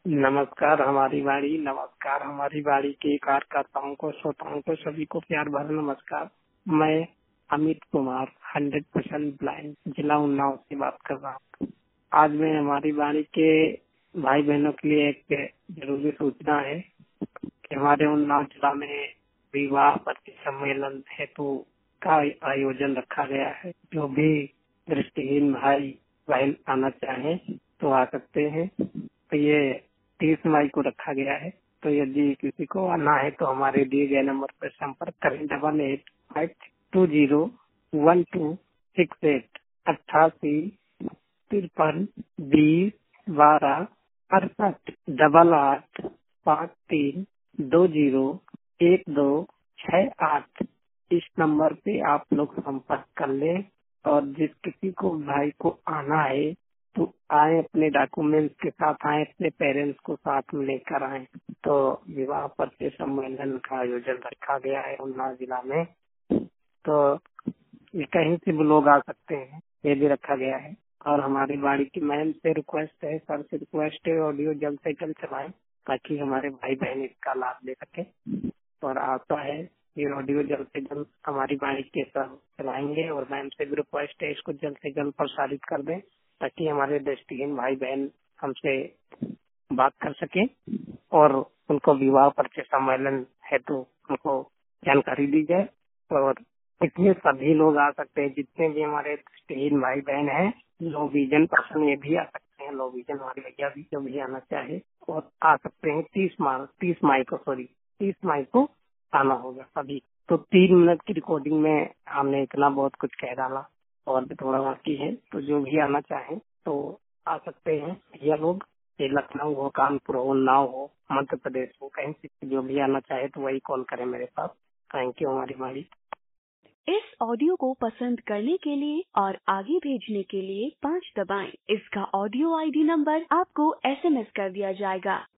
नमस्कार हमारी बाड़ी, नमस्कार हमारी बाड़ी के कार्यकर्ताओं को, श्रोताओं को, सभी को प्यार भरा नमस्कार। मैं अमित कुमार 100% ब्लाइंड जिला उन्नाव से बात कर रहा हूँ। आज मैं हमारी बाड़ी के भाई बहनों के लिए एक जरूरी सूचना है कि हमारे उन्नाव जिला में विवाह पति सम्मेलन हेतु का आयोजन रखा गया है। जो भी दृष्टिहीन भाई बहन आना चाहे तो आ सकते हैं। तो ये 30 मई को रखा गया है। तो यदि किसी को आना है तो हमारे दिए गए नंबर पर संपर्क करें 88520126 8853201268 8853201268। इस नंबर पे आप लोग संपर्क कर लें और जिस किसी को भाई को आना है तो आए, अपने डॉक्यूमेंट्स के साथ आए, अपने पेरेंट्स को साथ में लेकर आए। तो विवाह परिचय सम्मेलन का आयोजन रखा गया है उन्नाव जिला में। तो ये कहीं से भी लोग आ सकते हैं, ये भी रखा गया है। और हमारी बाड़ी की मैम से रिक्वेस्ट है, सर से रिक्वेस्ट है, ऑडियो जल्द से जल्द चलाएं ताकि हमारे भाई बहन इसका लाभ ले सके। और आता है ये ऑडियो जल्द से जल्द हमारी बाड़ी के सर चलाएंगे। और मैम से भी रिक्वेस्ट है इसको जल्द से जल्द प्रसारित कर दें ताकि हमारे दृष्टिहीन भाई बहन हमसे बात कर सके और उनको विवाह परिचय सम्मेलन हेतु उनको जानकारी दी जाए। और इसमें सभी लोग आ सकते हैं, जितने भी हमारे दृष्टिहीन भाई बहन हैं। लो विजन पर्सन ये भी आ सकते हैं, लो विजन हमारे भैया भी जो भी आना चाहे और आ सकते हैं। 30 मई को आना होगा सभी। तो 3 मिनट की रिकॉर्डिंग में हमने इतना बहुत कुछ कह डाला और भी थोड़ा बाकी है। तो जो भी आना चाहे तो आ सकते हैं भैया लोग। ये लखनऊ हो, कानपुर हो, उन्नाव हो, मध्य प्रदेश हो, कहीं से जो भी आना चाहे तो वही कॉल करें मेरे पास। थैंक यू हमारी बाड़ी। इस ऑडियो को पसंद करने के लिए और आगे भेजने के लिए 5 दबाएं। इसका ऑडियो आईडी नंबर आपको SMS कर दिया जाएगा।